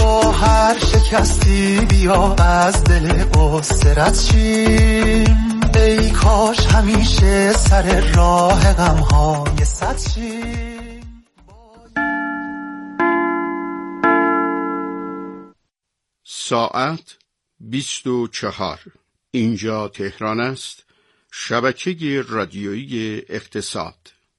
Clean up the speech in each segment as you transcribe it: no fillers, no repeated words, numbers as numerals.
گوهر شکستی بیا از دل قصرت شیم، ای کاش همیشه سر راه غمهای صد شیم. ساعت 24. اینجا تهران است. شبکه رادیویی اقتصاد.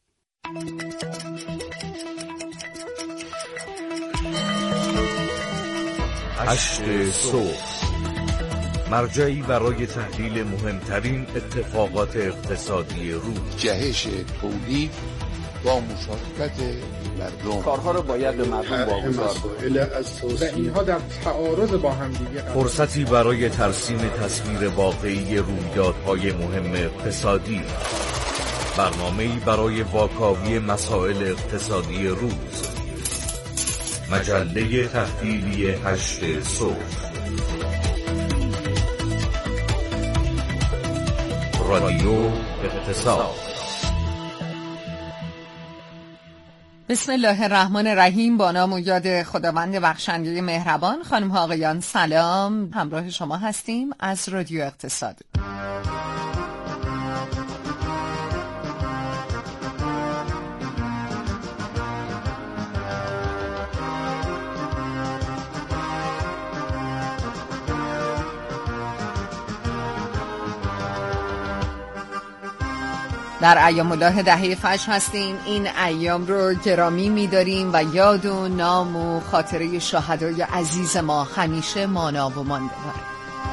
هشت صبح، مرجعی برای تحلیل مهمترین اتفاقات اقتصادی روز. جهش تولید با مشارکت مردم، کارها رو باید به مردم واگذار کنیم و اینها در تعارض با هم دیگه. فرصتی برای ترسیم تصویر واقعی رویدادهای مهم اقتصادی. برنامه‌ای برای واکاوی مسائل اقتصادی روز. مجله تحلیلی 8 صبح. رادیو اقتصاد. بسم الله الرحمن الرحیم. با نام و یاد خداوند بخشنده مهربان. خانم ها آقایان سلام، همراه شما هستیم از رادیو اقتصاد. در ایام الله دهه فجر هستیم. این ایام رو گرامی می‌داریم و یاد و نام و خاطره شهدای عزیز ما همیشه مانا و مانده داریم.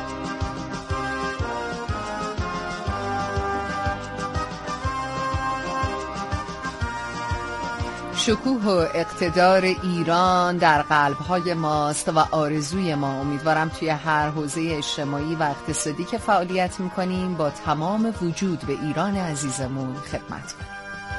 شکوه و اقتدار ایران در قلب‌های ماست و آرزوی ما. امیدوارم توی هر حوزه اجتماعی و اقتصادی که فعالیت می‌کنیم با تمام وجود به ایران عزیزمون خدمت کنیم.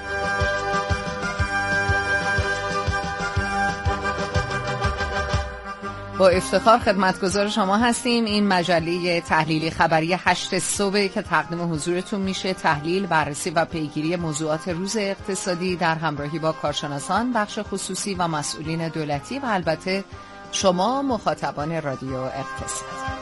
با افتخار خدمتگزار شما هستیم. این مجله تحلیلی خبری 8 صبح که تقدیم حضورتون میشه. تحلیل، بررسی و پیگیری موضوعات روز اقتصادی در همراهی با کارشناسان، بخش خصوصی و مسئولین دولتی و البته شما مخاطبان رادیو اقتصاد.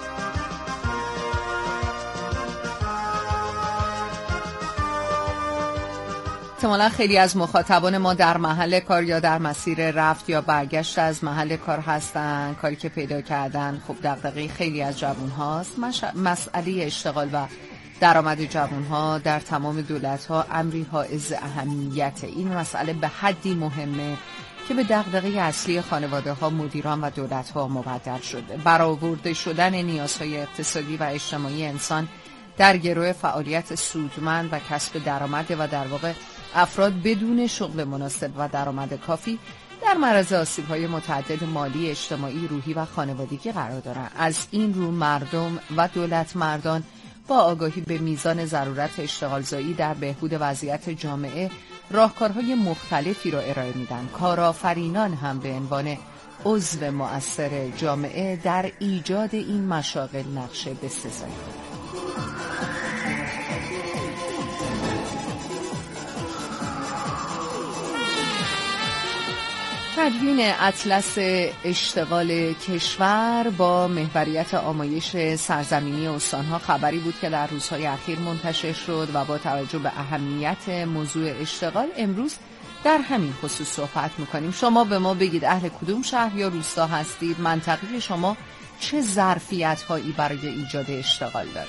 احتمالا خیلی از مخاطبان ما در محل کار یا در مسیر رفت یا برگشت از محل کار هستن. کاری که پیدا کردن خب دغدغه خیلی از جوان هاست. مسئله اشتغال و درآمد جوان ها در تمام دولت ها امری حائز اهمیت. این مسئله به حدی مهمه که به دغدغه اصلی خانواده ها، مدیران و دولت ها مبدل شده. برآورده شدن نیازهای اقتصادی و اجتماعی انسان در گروه فعالیت سودمند و کسب درآمد و در واقع افراد بدون شغل مناسب و درآمد کافی در معرض آسیب‌های متعدد مالی، اجتماعی، روحی و خانوادگی قرار دارند. از این رو مردم و دولت مردان با آگاهی به میزان ضرورت اشتغالزایی در بهبود وضعیت جامعه راهکارهای مختلفی را ارائه میدن. کارآفرینان هم به عنوان عضو مؤثر جامعه در ایجاد این مشاغل نقش بسزایی دارند. تدوین اطلس اشتغال کشور با محوریت آمایش سرزمینی استانها خبری بود که در روزهای اخیر منتشر شد و با توجه به اهمیت موضوع اشتغال امروز در همین خصوص صحبت میکنیم. شما به ما بگید اهل کدوم شهر یا روستا هستید؟ منطقه شما چه ظرفیت هایی برای ایجاد اشتغال داره؟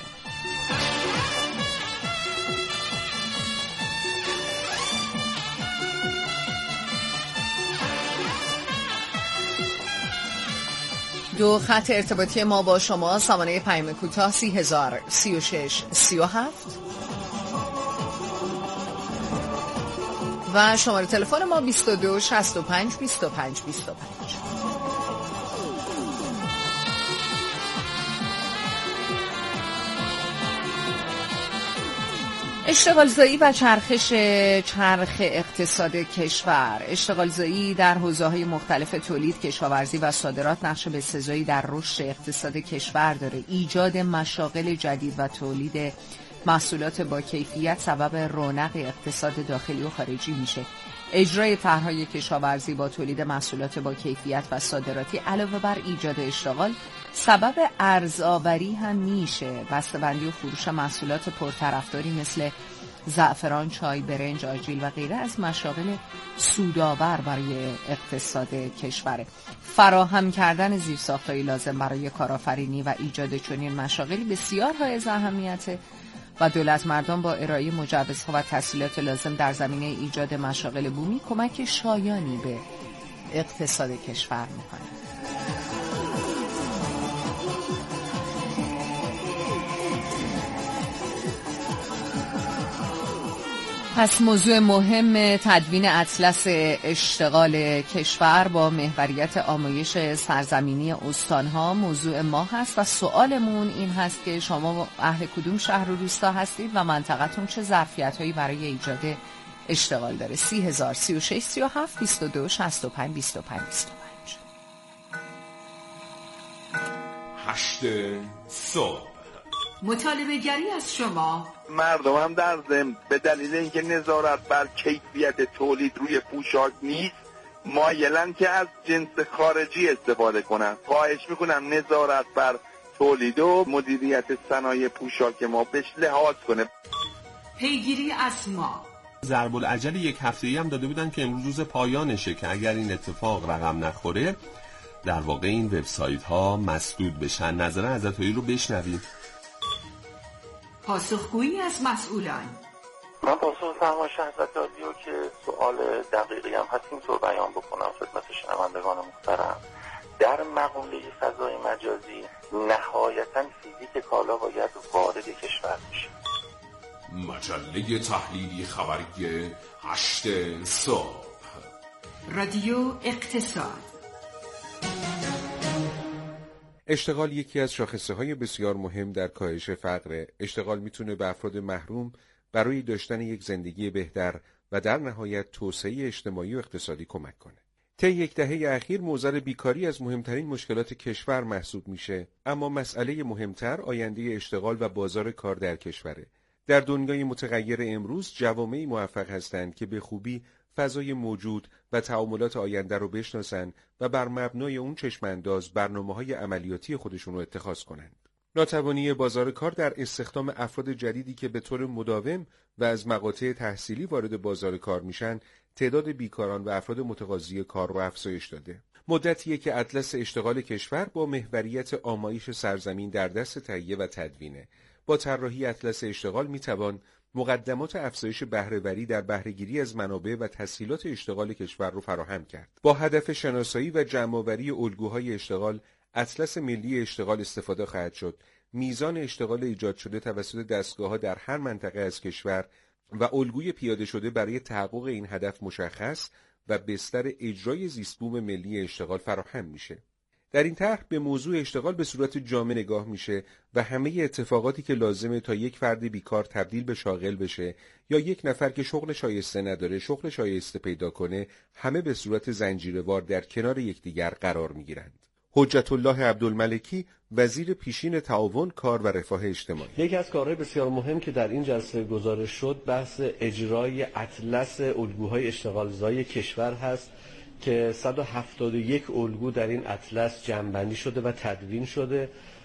دو خط ارتباطی ما با شما سامانه پیام کوتاه 303637 و شماره تلفن ما 22652525. اشتغالزایی و چرخ اقتصاد کشور. اشتغالزایی در حوزه‌های مختلف تولید، کشاورزی و صادرات نقش بسزایی در رشد اقتصاد کشور داره. ایجاد مشاغل جدید و تولید محصولات با کیفیت سبب رونق اقتصاد داخلی و خارجی میشه. اجرای طرح‌های کشاورزی با تولید محصولات با کیفیت و صادراتی علاوه بر ایجاد اشتغال سبب ارزآوری هم میشه. بسته‌بندی و فروش محصولات پرطرفداری مثل زعفران، چای، برنج، آجیل و غیره از مشاغل سودآور برای اقتصاد کشوره. فراهم کردن زیرساخت‌های لازم برای کارآفرینی و ایجاد چنین مشاغلی بسیار حائز اهمیته و دولت مردم با ارائه مجوزها و تسهیلات لازم در زمینه ایجاد مشاغل بومی کمک شایانی به اقتصاد کشور می‌کنه. پس موضوع مهم تدوین اطلس اشتغال کشور با محوریت آمایش سرزمینی استانها موضوع ما هست و سوالمون این هست که شما اهل کدوم شهر و روستا هستید و منطقتون چه ظرفیت‌هایی برای ایجاد اشتغال داره. 30,000 36 37 22 65 25 25. 8 صبح مطالبه گری از شما. مردم هم در ضمن به دلیل اینکه نظارت بر کیفیت تولید روی پوشاک نیست مایلن که از جنس خارجی استفاده کنن. خواهش میکنم نظارت بر تولید و مدیریت صنایع پوشاک ما بهش لحاظ کنه. پیگیری از ما. ضرب العجل یک هفته‌ای هم داده بودن که امروز روز پایانشه که اگر این اتفاق رقم نخوره در واقع این وبسایت ها مسدود بشن. نظر عزتایی رو بشنویم. پاسخگویی از مسئولان. من پاسخ فرمایش حضرت عالی که سوال دقیقی هم هست اینطور بیان بکنم خدمت شنوندگان محترم. در مقوله فضای مجازی نهایتاً فیزیک کالا باید وارد کشور بشه. مجله تحلیلی خبری 8 صبح. رادیو اقتصاد. اشتغال یکی از شاخصه‌های بسیار مهم در کاهش فقر. اشتغال میتونه به افراد محروم برای داشتن یک زندگی بهتر و در نهایت توسعه اجتماعی و اقتصادی کمک کنه. طی یک دهه اخیر معضل بیکاری از مهمترین مشکلات کشور محسوب میشه، اما مسئله مهمتر آینده اشتغال و بازار کار در کشوره. در دنیای متغیر امروز جوامعی موفق هستند که به خوبی فضای موجود و تعاملات آینده رو بشناسن و بر مبنای اون چشمانداز برنامه‌های عملیاتی خودشون رو اتخاذ کنند. ناتوانی بازار کار در استخدام افراد جدیدی که به طور مداوم و از مقاطع تحصیلی وارد بازار کار میشن، تعداد بیکاران و افراد متقاضی کار رو افزایش داده. مدتیه که اطلس اشتغال کشور با محوریت آمایش سرزمین در دست تهیه و تدوینه. با طراحی اطلس اشتغال میتوان مقدمات افزایش بهره‌وری در بهره‌گیری از منابع و تسهیلات اشتغال کشور رو فراهم کرد. با هدف شناسایی و جمع‌آوری الگوهای اشتغال، اطلس ملی اشتغال استفاده خواهد شد. میزان اشتغال ایجاد شده توسط دستگاه‌ها در هر منطقه از کشور و الگوی پیاده شده برای تحقق این هدف مشخص و بستر اجرای زیستبوم ملی اشتغال فراهم میشه. در این طرح به موضوع اشتغال به صورت جامع نگاه میشه و همه اتفاقاتی که لازمه تا یک فرد بیکار تبدیل به شاغل بشه یا یک نفر که شغل شایسته نداره شغل شایسته پیدا کنه، همه به صورت زنجیروار در کنار یکدیگر قرار میگیرند. حجت الله عبدالملکی، وزیر پیشین تعاون، کار و رفاه اجتماعی: یکی از کارهای بسیار مهم که در این جلسه گزارش شد بحث اجرای اطلس الگوهای اشتغالزایی کشور هست که 171 الگو در این اطلس جمع‌بندی شده و تدوین شده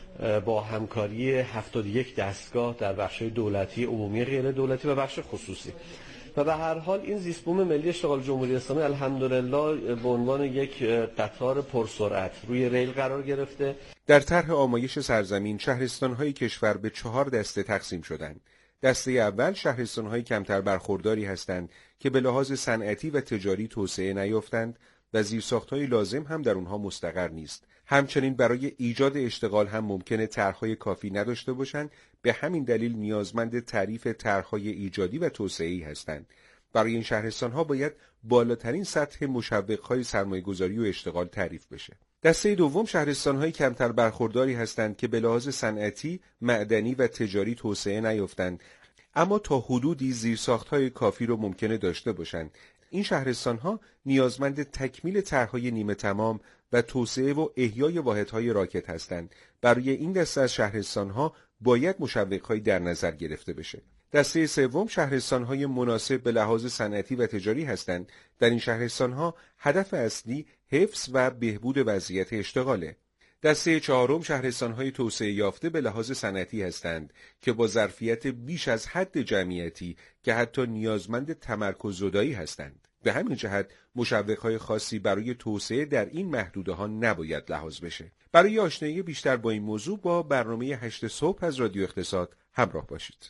با همکاری 71 دستگاه در بخش‌های دولتی، عمومی، غیر دولتی و بخش خصوصی. و به هر حال این زیستبوم ملی اشتغال جمهوری اسلامی الحمدلله به عنوان یک قطار پرسرعت روی ریل قرار گرفته. در طرح آمایش سرزمین شهرستان‌های کشور به 4 دسته تقسیم شدند. دسته اول شهرستان‌های کمتر برخورداری هستند که به لحاظ صنعتی و تجاری توسعه نیافتند و زیرساخت‌های لازم هم در اونها مستقر نیست. همچنین برای ایجاد اشتغال هم ممکنه طرح‌های کافی نداشته باشند، به همین دلیل نیازمند تعریف طرح‌های ایجادی و توسعه‌ای هستند. برای این شهرستان‌ها باید بالاترین سطح مشوق‌های سرمایه‌گذاری و اشتغال تعریف بشه. دسته دوم شهرستان‌های کمتر برخورداری هستند که به لحاظ صنعتی، معدنی و تجاری توسعه نیافتند، اما تا حدودی زیرساخت‌های کافی رو ممکنه داشته باشند. این شهرستان‌ها نیازمند تکمیل طرح‌های نیمه تمام و توسعه و احیای واحدهای راکد هستند. برای این دسته از شهرستان‌ها باید مشوق‌هایی در نظر گرفته بشه. دسته سوم شهرستان‌های مناسب به لحاظ صنعتی و تجاری هستند. در این شهرستان‌ها هدف اصلی حفظ و بهبود وضعیت اشتغاله. دسته چهارم شهرستان‌های توسعه یافته به لحاظ صنعتی هستند که با ظرفیت بیش از حد جمعیتی که حتی نیازمند تمرکز زدایی هستند. به همین جهت مشوق‌های خاصی برای توسعه در این محدوده‌ها نباید لحاظ بشه. برای آشنایی بیشتر با این موضوع با برنامه 8 صبح از رادیو اقتصاد همراه باشید.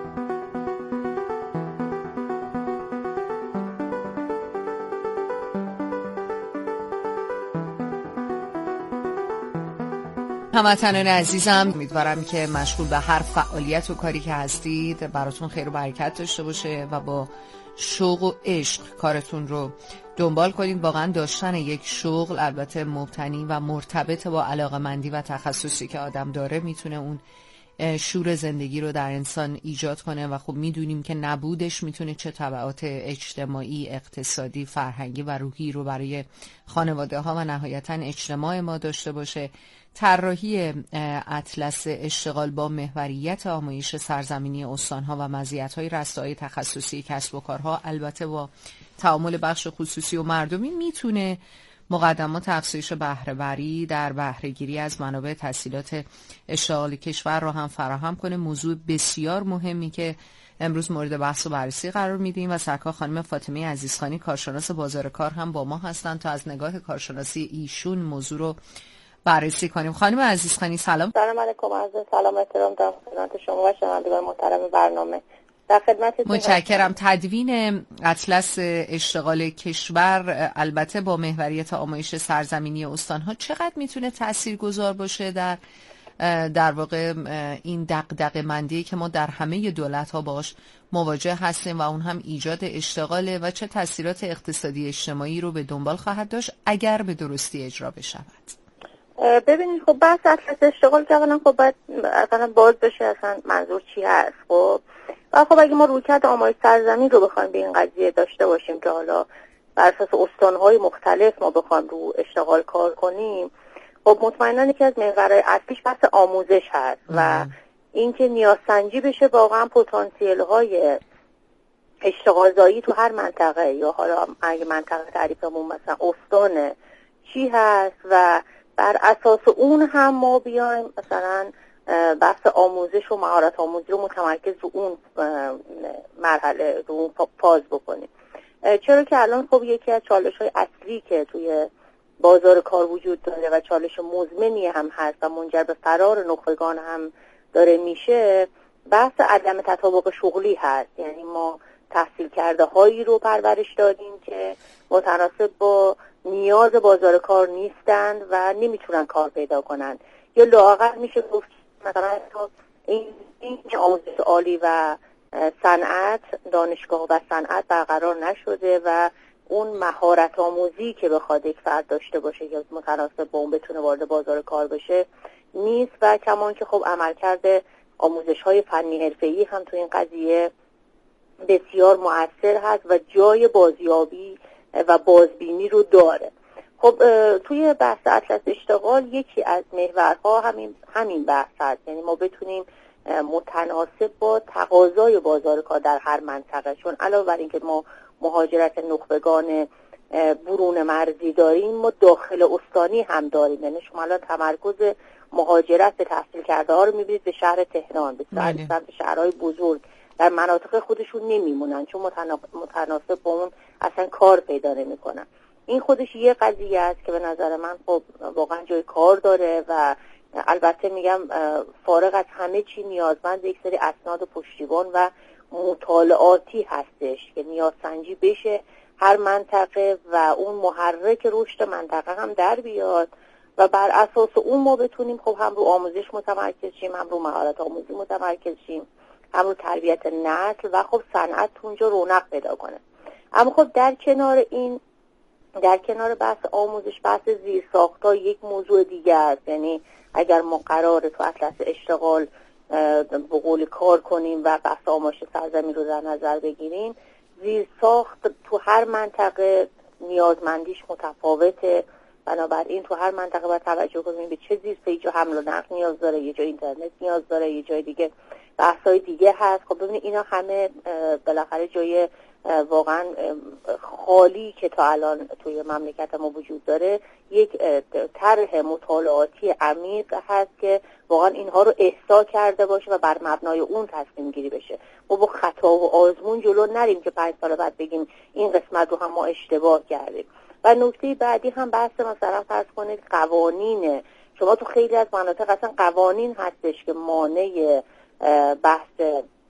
هموطنان عزیزم، امیدوارم که مشغول به هر فعالیت و کاری که هستید براتون خیر و برکت داشته باشه و با شوق و عشق کارتون رو دنبال کنید. واقعا داشتن یک شغل البته مبتنی و مرتبط با علاقه‌مندی و تخصصی که آدم داره میتونه اون شور زندگی رو در انسان ایجاد کنه و خب میدونیم که نبودش میتونه چه تبعات اجتماعی، اقتصادی، فرهنگی و روحی رو برای خانواده ها و نهایتاً اجتماع ما داشته باشه. طراحی اطلس اشتغال با محوریت آمایش سرزمینی استانها و مزیت‌های رسای تخصصی کسب و کارها البته با تعامل بخش خصوصی و مردمی میتونه مقدمات افزایش بهره‌وری در بهره‌گیری از منابع تسهیلات اشتغال کشور را هم فراهم کنه. موضوع بسیار مهمی که امروز مورد بحث و بررسی قرار میدیم و سرکار خانم فاطمه عزیزخانی کارشناس بازار کار هم با ما هستند تا از نگاه کارشناسی ایشون موضوع رو بررسی کنیم. خانم عزیزخانی سلام. سلام علیکم. عرض سلام و احترام دارم خدمت شما و شنوندگان محترم برنامه. در خدمتتون. متشکرم. تدوین اطلس اشتغال کشور البته با محوریت آمایش سرزمینی استانها چقدر میتونه تاثیرگذار باشه در واقع این دغدغه‌مندی که ما در همه دولت‌ها باش مواجه هستیم و اون هم ایجاد اشتغاله و چه تاثیرات اقتصادی اجتماعی رو به دنبال خواهد داشت اگر به درستی اجرا بشود؟ ببینید خب بحث اطلس اشتغال که اولا خب باید اصلا باز بشه اصلا منظور چی هست. خب و خب اگه ما رویکرد آمایش سرزمین رو بخوایم به این قضیه داشته باشیم که حالا بر اساس استان‌های مختلف ما بخوایم رو اشتغال کار کنیم، خب مطمئناً یکی از محورهای اصلیش بحث آموزش هست و اینکه نیازسنجی بشه واقعا پتانسیل‌های اشتغالزایی تو هر منطقه یا حالا اگه منطقه تعریفمون مثلا استان چی هست و بر اساس اون هم ما بیایم مثلا بحث آموزش و مهارت آموزی رو متمرکز رو اون مرحله رو اون فاز بکنیم. چرا که الان خب یکی از چالش‌های اصلی که توی بازار کار وجود داره و چالش مزمنی هم هست و منجر به فرار نخبگان هم داره میشه، بحث عدم تطابق شغلی هست. یعنی ما تحصیل کرده هایی رو پرورش دادیم که متناسب با نیاز بازار کار نیستند و نمیتونن کار پیدا کنن، یا لااقل میشه گفت مثلا این آموزش عالی و صنعت، دانشگاه و صنعت برقرار نشده و اون مهارت آموزی که بخواد یک فرد داشته باشه که متناسب با اون بتونه وارد بازار کار بشه نیست و کمان که خب عملکرد آموزش‌های فنی حرفه‌ای هم تو این قضیه بسیار مؤثر هست و جای بازیابی و بازبینی رو داره. خب توی بحث اطلس اشتغال یکی از محورها همین بحث هست. یعنی ما بتونیم متناسب با تقاضای بازار کار در هر منطقه، چون علاوه بر اینکه ما مهاجرت نخبگان برون مرزی داریم، ما داخل استانی هم داریم. یعنی شما الان تمرکز مهاجرت به تحصیل کرده ها رو میبینید به شهر تهران، به شهرهای بزرگ، در مناطق خودشون نمیمونن چون متناسب با اون اصلا کار پیدا نمیکنن. این خودش یه قضیه است که به نظر من خب واقعا جای کار داره و البته میگم فارغ از همه چی نیازمند یک سری اسناد پشتیبان و مطالعاتی هستش که نیازسنجی بشه هر منطقه و اون محرک رشد منطقه هم در بیاد و بر اساس اون ما بتونیم خب هم رو آموزش متمرکز شیم، هم رو مهارت آموزی متمرکز شیم، هم رو تربیت نسل و خب صنعت اونجا رونق پیدا کنه. اما خب در کنار بحث آموزش، بحث زیرساخت‌ها یک موضوع دیگه است. یعنی اگر ما قراره تو اطلس اشتغال به قول کار کنیم و بحث آموزش سرزمین رو در نظر بگیریم، زیرساخت تو هر منطقه نیازمندیش متفاوته. بنابراین تو هر منطقه باید توجه کنیم به چه زیرساختی، حمل و نقل نیاز داره، یه جای اینترنت نیاز داره، یه جای دیگه بحث‌های دیگه هست. خب ببینید اینا همه بالاخره جای واقعا خالی که تا الان توی مملکت ما وجود داره یک طرح مطالعاتی عمیق هست که واقعا اینها رو احصا کرده باشه و بر مبنای اون تصمیم گیری بشه. ما با خطا و آزمون جلو نریم که 5 سال بعد بگیم این قسمت رو هم ما اشتباه کردیم. و نکته بعدی هم بحث مثلا فرض کنید قوانین. شما تو خیلی از مناطق اصلا قوانین هستش که مانع بحث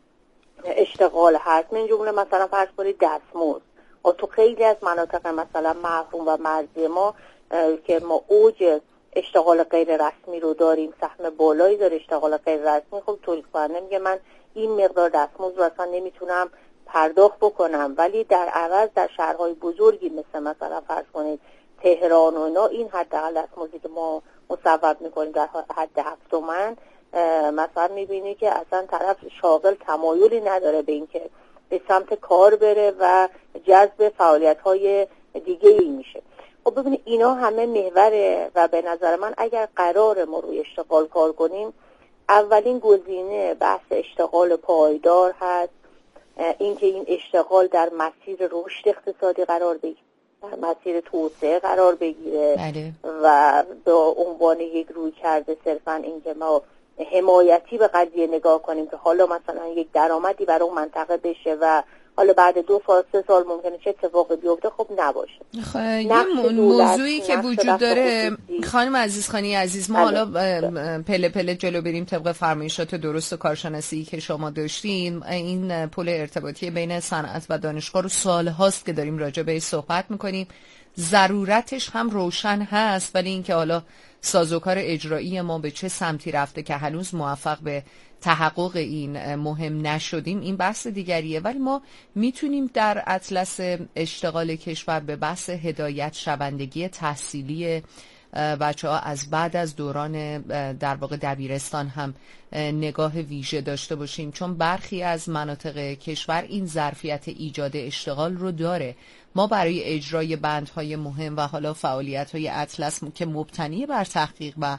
اشتغال هست. من جمله مثلا فرض کنید دستمزد. تو خیلی از مناطق مثلا محروم و مرزی ما که ما اوج اشتغال غیر رسمی رو داریم، سهم بالایی داره اشتغال غیر رسمی، خب تولید کننده میگه من این مقدار دستمزد رو اصلا نمیتونم پرداخت بکنم، ولی در عوض در شهرهای بزرگی مثلا فرض کنید تهران و اینا این حداقل دستمزدی که ما مصوب میکنیم در حد 7 تومن مثلا میبینی که اصلا طرف شاغل تمایلی نداره به اینکه به سمت کار بره و جذب فعالیت‌های دیگه ای میشه. خب ببینید اینا همه محوره و به نظر من اگر قرار ما روی اشتغال کار کنیم، اولین گزینه بحث اشتغال پایدار هست، اینکه این اشتغال در مسیر رشد اقتصادی قرار بگیره، در مسیر توسعه قرار بگیره. بله. و به عنوان یک رویکرد صرفا اینکه ما حمایتی به قضیه نگاه کنیم که حالا مثلا یک درآمدی برای اون منطقه بشه و حالا بعد 2 سال 3 سال ممکنه چه اتفاقی بیفته، خب نباشه. یه موضوعی که وجود داره خانم عزیزخانی عزیز، ما حالا پله پله جلو بریم طبق فرمایشات درست کارشناسی که شما داشتین. این پل ارتباطی بین صنعت و دانشگاه رو سال هاست که داریم راجع بهش صحبت میکنیم. ضرورتش هم روشن هست، ولی اینکه حالا سازوکار اجرایی ما به چه سمتی رفته که هنوز موفق به تحقق این مهم نشدیم، این بحث دیگریه. ولی ما میتونیم در اطلس اشتغال کشور به بحث هدایت شوندگی تحصیلی بچه‌ها از بعد از دوران در واقع دبیرستان هم نگاه ویژه داشته باشیم، چون برخی از مناطق کشور این ظرفیت ایجاد اشتغال رو داره. ما برای اجرای بندهای مهم و حالا فعالیت‌های اطلس که مبتنی بر تحقیق و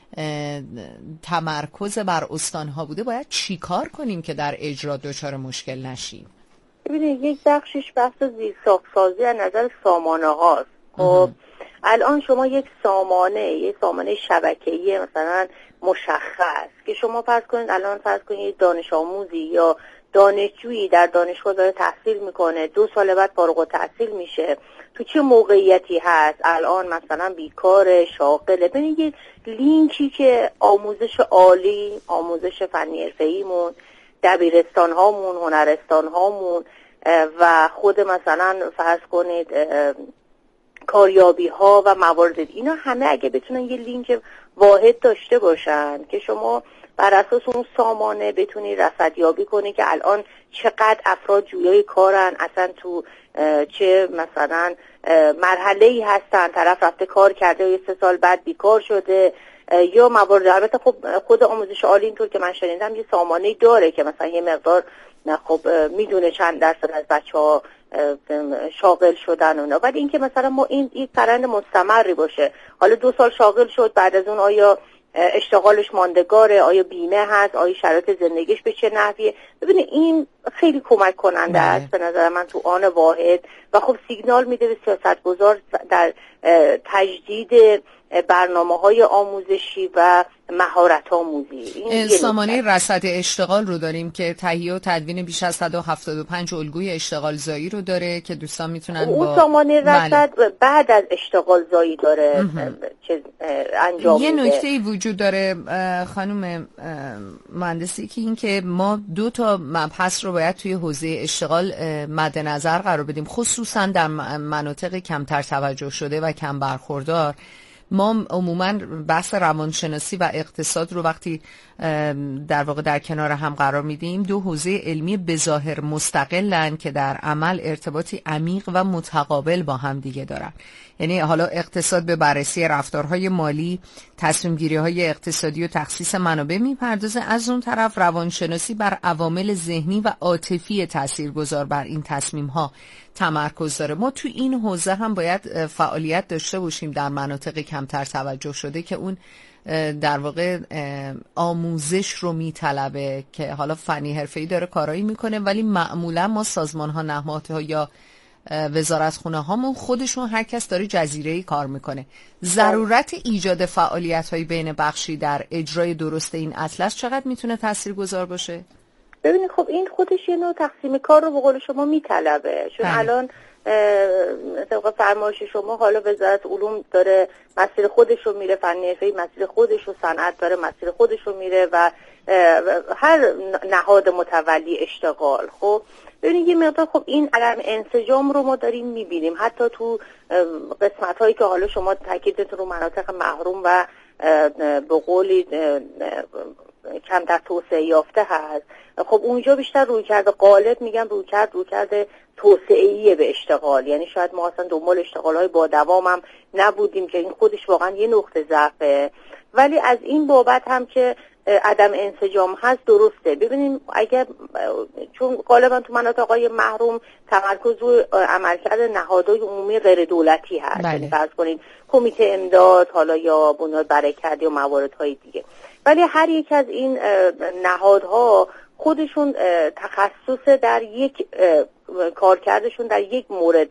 تمرکز بر استانها بوده، باید چی کار کنیم که در اجرا دچار مشکل نشیم؟ ببینید یک بخشش بحث زیرساخت‌سازی از نظر سامانه هاست. خب الان شما یک سامانه شبکه‌ای مثلا مشخص که شما فرض کنید الان فرض کنید دانش آموزی یا دانشجویی در دانشگاه داره تحصیل میکنه، 2 سال بعد فارغ التحصیل میشه، تو چه موقعیتی هست الان؟ مثلا بیکار، شاغله. ببینید یک لینکی که آموزش عالی، آموزش فنی حرفه‌ایمون، دبیرستان هامون، هنرستان هامون و خود مثلا فرض کنید کاریابی ها و موارد، اینا همه اگه بتونن یه لینک واحد داشته باشن که شما بر اساس اون سامانه بتونی رصدیابی کنی که الان چقدر افراد جویای کارن، اصلا تو چه مثلا مرحله‌ای هستن، طرف رفته کار کرده و 3 سال بعد بیکار شده یا موارد. البته خب خود آموزش عالی اینطور که من شنیدم یه سامانه‌ای داره که مثلا یه مقدار خب میدونه چند درصد از بچه‌ها شاغل شدن اونا، ولی اینکه مثلا ما این فرآیند مستمری باشه، حالا 2 سال شاغل شد، بعد از اون آیا اشتغالش ماندگاره، آیا بیمه هست، آیا شرایط زندگیش به چه نحویه. ببینید این خیلی کمک کننده است به نظر من تو آن واحد و خب سیگنال میده به سیاستگزار در تجدید برنامه‌های آموزشی و مهارت آموزی. سامانه رصد اشتغال رو داریم که تهیه و تدوین بیش از 175 الگوی اشتغال زایی رو داره که دوستان میتونن اون سامانه رصد بعد از اشتغال زایی داره انجام میده. یه نکته وجود داره خانم مهندسی که این که ما 2 تا مبحث رو باید توی حوزه اشتغال مد نظر قرار بدیم، خصوصا در مناطق کمتر توجه شده و کم برخوردار. ما عموما بحث روانشناسی و اقتصاد رو وقتی در واقع در کنار هم قرار میدیم، 2 حوزه علمی بظاهر مستقلن که در عمل ارتباطی عمیق و متقابل با هم دیگه دارن. یعنی حالا اقتصاد به بررسی رفتارهای مالی، تصمیم گیری های اقتصادی و تخصیص منابع میپردازه، از اون طرف روانشناسی بر عوامل ذهنی و عاطفی تاثیرگذار بر این تصمیم ها تمرکز داره. ما تو این حوزه هم باید فعالیت داشته باشیم در مناطق کمتر توجه شده که اون در واقع آموزش رو میطلبه که حالا فنی حرفه‌ای داره کارایی میکنه، ولی معمولا ما سازمان‌ها، نهادها یا وزارتخونه هامون خودشون هر کس داره جزیره‌ای کار میکنه. ضرورت ایجاد فعالیت‌های بین بخشی در اجرای درست این اطلس چقدر میتونه تاثیرگذار باشه؟ ببینید خب این خودش یه نوع تقسیم کار رو به قول شما میطلبه، چون الان طبق فرمایش شما حالا وزارت علوم داره مسیر خودش رو میره، فنی حرفه‌ای مسیر خودش رو، صنعت داره مسیر خودش رو میره و هر نهاد متولی اشتغال. خب ببینید یه مقدار خب این عدم انسجام رو ما داریم میبینیم حتی تو قسمت هایی که حالا شما تاکیدتون رو مناطق محروم و به قولی کمتر توسعه یافته هست. خب اونجا بیشتر رویکرد غالب میگم رویکرد توسعه‌ای به اشتغال، یعنی شاید ما اصلا دنبال اشتغال‌های با دوام هم نبودیم که این خودش واقعا یه نقطه ضعفه، ولی از این بابت هم که عدم انسجام هست درسته. ببینیم اگر چون غالبا تو مناطق‌های محروم تمرکز روی عملکرد نهادهای عمومی غیر دولتی هست، یعنی فرض کنید کمیته امداد حالا یا بنیاد برکت یا مواردهای دیگه، ولی هر یک از این نهادها خودشون تخصص در یک کارکردشون در یک مورد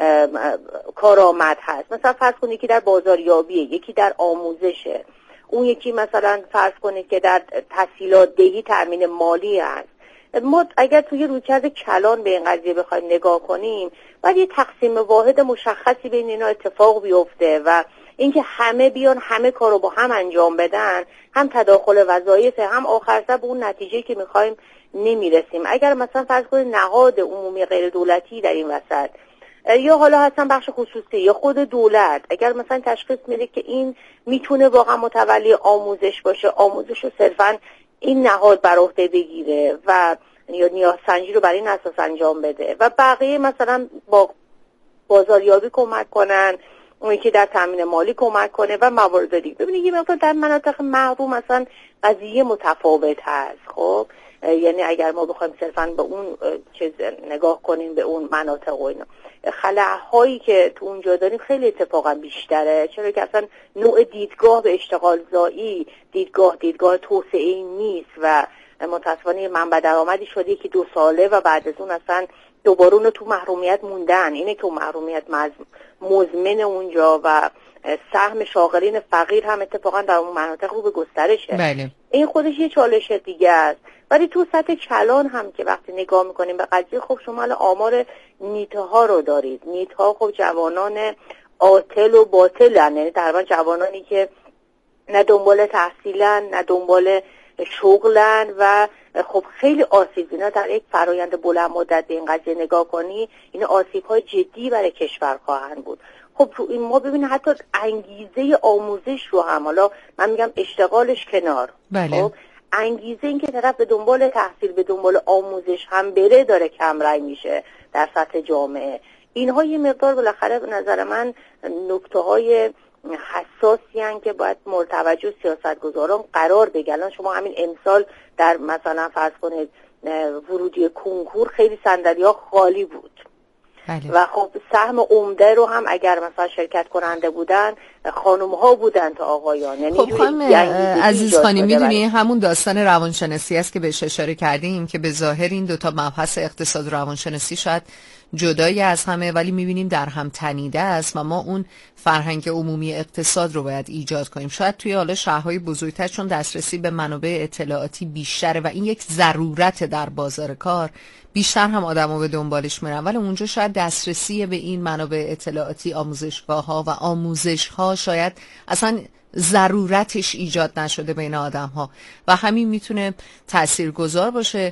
کارآمد هست. مثلا فرض کنید یکی در بازاریابیه، یکی در آموزشه، اون یکی مثلا فرض کنید که در تسهیلات دهی تامین مالی هست. ما اگر توی رویکرد کلان به این قضیه بخوایم نگاه کنیم باید یه تقسیم واحد مشخصی بین اینا اتفاق بیفته و اینکه همه بیان همه کارو با هم انجام بدن، هم تداخل وظایف هم آخر سر به اون نتیجه که میخوایم نمیرسیم. اگر مثلا فرض کنید نهاد عمومی غیر دولتی در این وسط یا حالا هستن بخش خصوصی یا خود دولت اگر مثلا تشخیص میده که این میتونه واقعا متولی آموزش باشه، آموزش رو صرفا این نهاد بر عهده بگیره و یا نیازسنجی رو بر این اساس انجام بده و بقیه مثلا با بازاریابی کمک کنن، اون که در تامین مالی کمک کنه و موارد دیگه. ببینید یه مقدار در مناطق محروم مثلا قضیه متفاوت هست. خب یعنی اگر ما بخوایم صرفا به اون چیز نگاه کنیم، به اون مناطق و اینا، خلاهایی که تو اونجا داریم خیلی اتفاقا بیشتره، چرا که اصلا نوع دیدگاه به اشتغال زایی دیدگاه توسعه‌ای نیست و متاسفانه منبع درآمدی شده که 2 ساله و بعد از اون اصلا دوباره اونو تو محرومیت موندن. اینه که محرومیت مزمن اونجا و سهم شاغلین فقیر هم اتفاقا در اون مناطق رو به گسترشه. بله. این خودش یه چالش دیگه است. ولی تو سطح کلان هم که وقتی نگاه میکنیم به قضیه، خب شما الان آمار نیت ها رو دارید. نیت ها خب جوانان عاطل و باطلن، یعنی تقریبا جوانانی که نه دنبال تحصیلن نه دنبال شغلن و خب خیلی آسیب اینا در یک فرایند بلند مدت به این قضیه نگاه کنی، این آسیب های جدی برای کشور خواهند بود. خب تو این ما ببینید حتی انگیزه آموزش رو هم، حالا من میگم اشتغالش کنار، بله. خب انگیزه این که طرف به دنبال تحصیل به دنبال آموزش هم بره داره کمرنگ میشه در سطح جامعه. اینها یه مقدار بالاخره به نظر من نکته های حساسی هستند که باید مورد توجه سیاستگزاران قرار بگیرن. شما همین امسال در مثلا فرض کنید ورودی کنکور خیلی صندلی‌ها خالی بود. بله. و خب سهم عمده رو هم اگر مثلا شرکت کننده بودن خانم‌ها بودن تا آقایان. یعنی خب خانم عزیز خانم میدونی همون داستان روانشناسی است که بهش اشاره کردیم که به ظاهر این 2 تا مبحث اقتصاد و روانشناسی شاید جدایی از همه ولی میبینیم در هم تنیده است و ما اون فرهنگ عمومی اقتصاد رو باید ایجاد کنیم. شاید توی حالا شهرهای بزرگتر چون دسترسی به منابع اطلاعاتی بیشتره و این یک ضرورت در بازار کار، بیشتر هم آدم‌ها به دنبالش میرن، ولی اونجا شاید دسترسی به این منابع اطلاعاتی، آموزشگاه‌ها و آموزش‌ها شاید اصلا ضرورتش ایجاد نشده بین آدم‌ها و همین میتونه تاثیرگذار باشه.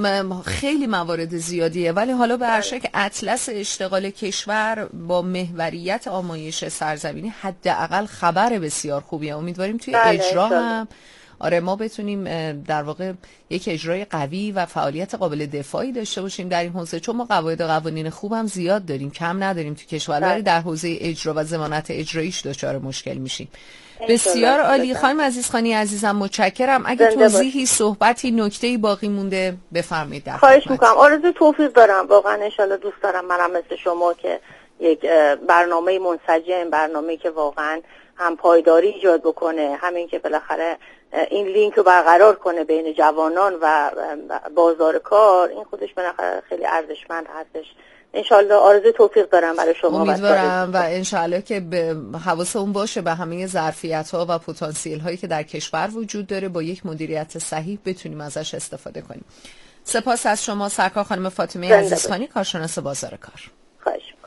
خیلی موارد زیادیه ولی حالا به هر شکل اطلس اشتغال کشور با محوریت آمایش سرزمینی حداقل خبر بسیار خوبیه. امیدواریم توی اجرا هم ما بتونیم در واقع یک اجرای قوی و فعالیت قابل دفاعی داشته باشیم در این حوزه، چون ما قواعد و قوانین خوب هم زیاد داریم، کم نداریم تو کشور، ولی در حوزه اجرا و ضمانت اجراییش دچار مشکل میشیم. بسیار عالی. خانم عزیزخانی عزیزم متشکرم. اگه توضیحی، صحبتی، نکته‌ای باقی مونده بفرمایید. خواهش میکنم. آرزوی توفیق دارم واقعا. انشالله دوست دارم منم مثل شما که یک برنامه منسجم، برنامه‌ای که واقعا هم پایداری ایجاد بکنه، همین که بالاخره این لینک رو برقرار کنه بین جوانان و بازار کار، این خودش بالاخره خیلی ارزشمند هستش. انشالله آرزوی توفیق دارم برای شما. امیدوارم و انشالله که به حواسمون باشه به همه ظرفیت‌ها و پتانسیل‌هایی که در کشور وجود داره، با یک مدیریت صحیح بتونیم ازش استفاده کنیم. سپاس از شما سرکار خانم فاطمه عزیزخانی، کارشناس بازار کار. خواهش می‌کنم.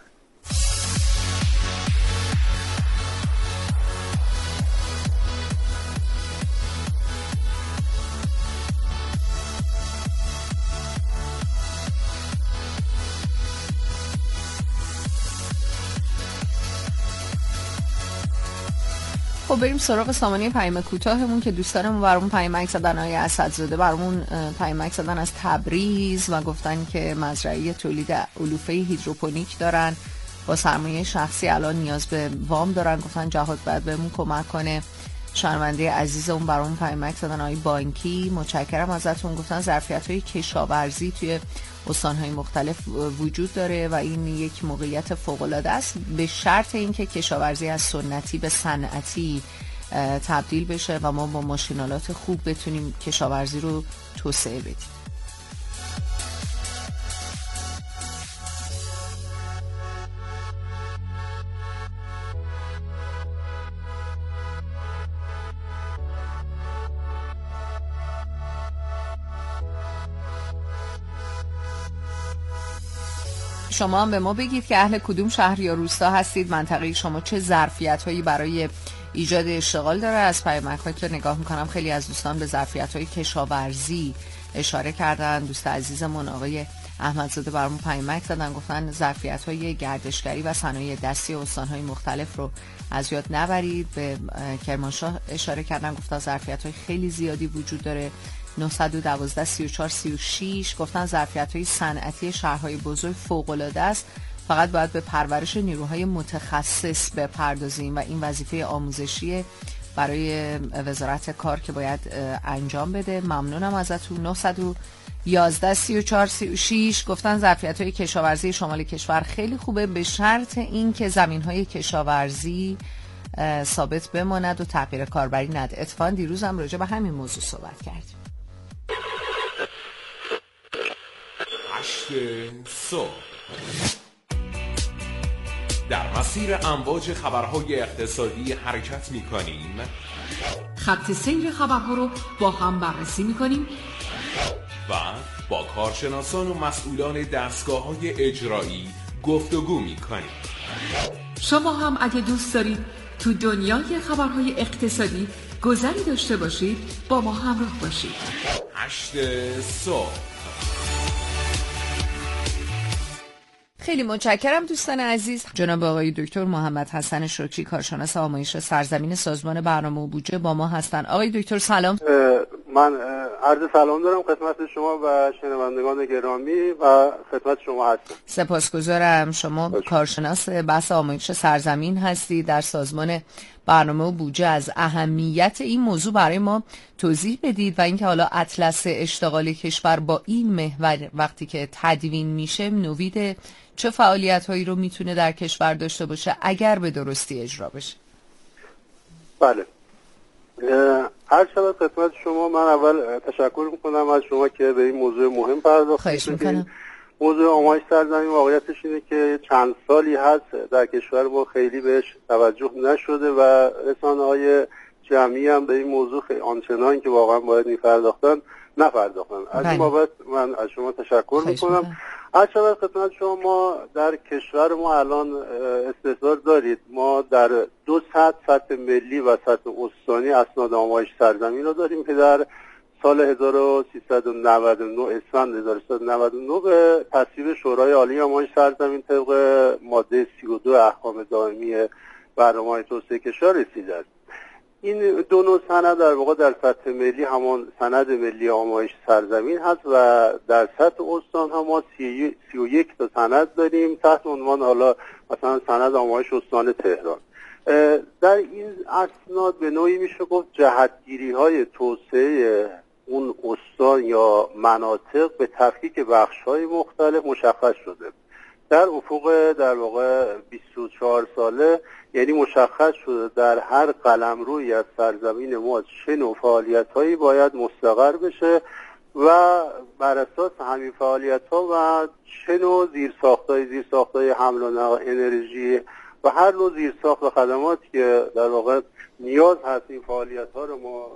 خب بریم سراغ سامانه پیام کوتاهمون که دوستانمون برامون پیامک زدن. آقای اسدزاده برامون پیامک زدن از تبریز و گفتن که مزرعه تولید علوفه هیدروپونیک دارن، با سرمایه شخصی الان نیاز به وام دارن. گفتن جهاد باید بهمون کمک کنه. شنونده عزیزمون برامون پیامک زدن آقای بانکی، متشکرم ازتون. گفتن ظرفیت‌های کشاورزی توی استان‌های مختلف وجود داره و این یک موقعیت فوق‌العاده است، به شرط اینکه کشاورزی از سنتی به صنعتی تبدیل بشه و ما با ماشینالات خوب بتونیم کشاورزی رو توسعه بدیم. شما هم به ما بگید که اهل کدوم شهر یا روستا هستید، منطقه شما چه ظرفیت‌هایی برای ایجاد اشتغال داره. از پیامک‌ها که نگاه می‌کنم خیلی از دوستان به ظرفیت‌های کشاورزی اشاره کردن. دوست عزیزمون آقای احمدزاده برامون پیامک زدن، گفتن ظرفیت‌های گردشگری و صنایع دستی استان‌های مختلف رو از یاد نبرید. به کرمانشاه اشاره کردن، گفتن ظرفیت‌های خیلی زیادی وجود داره. 912 34 36 گفتن ظرفیت‌های صنعتی شهرهای بزرگ فوق‌العاده است، فقط باید به پرورش نیروهای متخصص بپردازیم و این وظیفه آموزشی برای وزارت کار که باید انجام بده. ممنونم ازتون. 911 34 36 گفتن ظرفیت‌های کشاورزی شمال کشور خیلی خوبه، به شرط این که زمین‌های کشاورزی ثابت بماند و تغییر کاربری نده. اتفاقا دیروز هم راجع به همین موضوع صحبت کردیم. 8 صبح در مسیر امواج خبرهای اقتصادی حرکت می‌کنیم. خط سیر خبرها رو با هم بررسی می‌کنیم و با کارشناسان و مسئولان دستگاه‌های اجرایی گفتگو می‌کنیم. شما هم اگه دوست دارید تو دنیای خبرهای اقتصادی گذری داشته باشید، با ما همراه باشید. 8 صبح. خیلی متشکرم دوستان عزیز. جناب آقای دکتر محمد حسن شکری، کارشناس آمایش سرزمین سازمان برنامه و بودجه با ما هستن. آقای دکتر سلام. من عرض سلام دارم خدمت شما و شنوندگان گرامی و خدمت شما هستم. سپاسگزارم. شما کارشناس بحث آمایش سرزمین هستی در سازمان برنامه و بودجه. از اهمیت این موضوع برای ما توضیح بدید و اینکه حالا اطلس اشتغال کشور با این محور وقتی که تدوین میشه نوید چه فعالیت‌هایی رو میتونه در کشور داشته باشه اگر به درستی اجرا بشه. بله، هر شب خدمت شما. من اول تشکر میکنم از شما که به این موضوع مهم پرداختید. خواهش میکنم. موضوع آمایش سرزمین واقعیتش اینه که چند سالی هست در کشور ما خیلی بهش توجه نشده و رسانه‌های جمعی هم به این موضوع خیلی آنچنان که واقعا باید نپرداختن. از این بابت من از شما تشکر میکنم. هر شب خدمت شما، ما در کشور ما الان استحضار دارید، ما در دو سطح ملی و سطح استانی اسناد آمایش سرزمین رو داریم که در سال 1399 اسفند 1399 به تصویب شورای عالی آمایش سرزمین طبق ماده 32 احکام دائمی برنامه‌های توسعه کشور رسیده است. این دو نوع سند در واقع در سطح ملی همان سند ملی آمایش سرزمین هست و در سطح استان ها ما 31 تا سند داریم تحت عنوان حالا مثلا سند آمایش استان تهران. در این اسناد به نوعی میشه گفت جهتگیری های توسعه اون استان یا مناطق به تفکیک بخش های مختلف مشخص شده. در افق در واقع 24 ساله، یعنی مشخص شده در هر قلمرویی از سرزمین ما چه نوع فعالیت‌هایی باید مستقر بشه و بر اساس همین فعالیت‌ها و چه نوع زیرساخت‌های حمل و نقل انرژی و هر نوع زیرساخت و خدماتی که در واقع نیاز هست این فعالیت‌ها رو ما